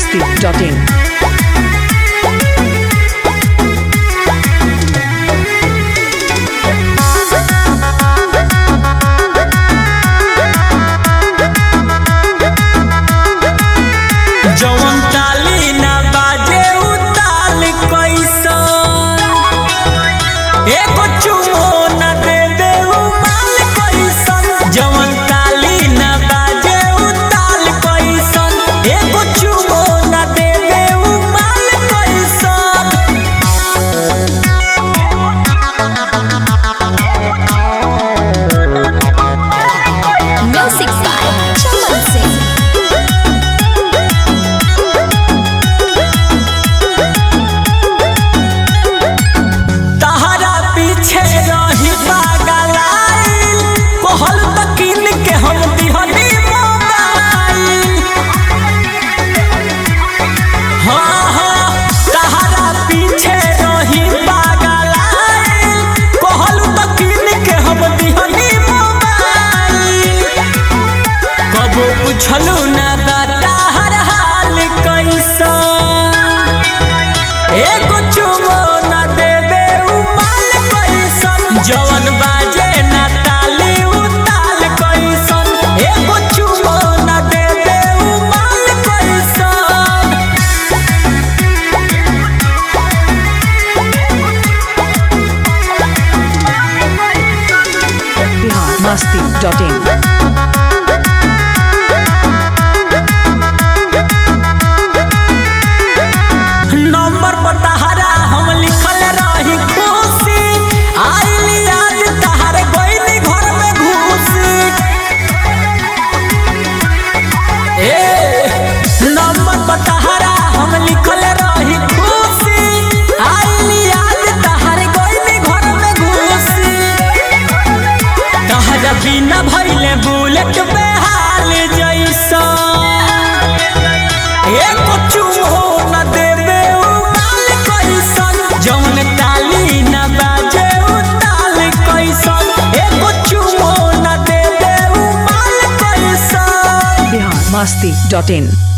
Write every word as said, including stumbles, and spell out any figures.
masti dot in. जवन ताली ना बाजे उ ताल कैसन, एको चुमो ना दे दे उ माल कैसन। जवन ताली ना बाजे उ ताल कैसन, एको चुमो ना दे दे उ माल कैसन। Music by Chaman Singh. तहरा पीछे रही पागलाइल, कहल तकिन के हम दिहनी मोबाइल। हाँ हाँ तहरा पीछे रही पागलाइल, कहल तकिन के हम दिहनी मोबाइल। कबो पूछलू ना बता हर हाल कैसन, एको चुमो ना दे दे उ माल कैसन। जवन बाजे ना ताली उ ताल कैसन, एको चुमो ना दे दे उ माल कैसन। Bihar masti dot in. Number पर तहरा हम लिखल रही खुशी, आइल याद तहर गइली घर में घुसी। ए नंबर पर तहरा हम लिखल रही खुशी, आइल याद तहर गइली घर में घुसी। तहरा बिना भइले बुलेट बेहाल जैसा, एको चुमो ना देबे उ माल कैसन। जवन ताली ना बाजे उ ताल कैसन, एको चुमो ना देबे उ माल कैसन। Bihar masti dot in.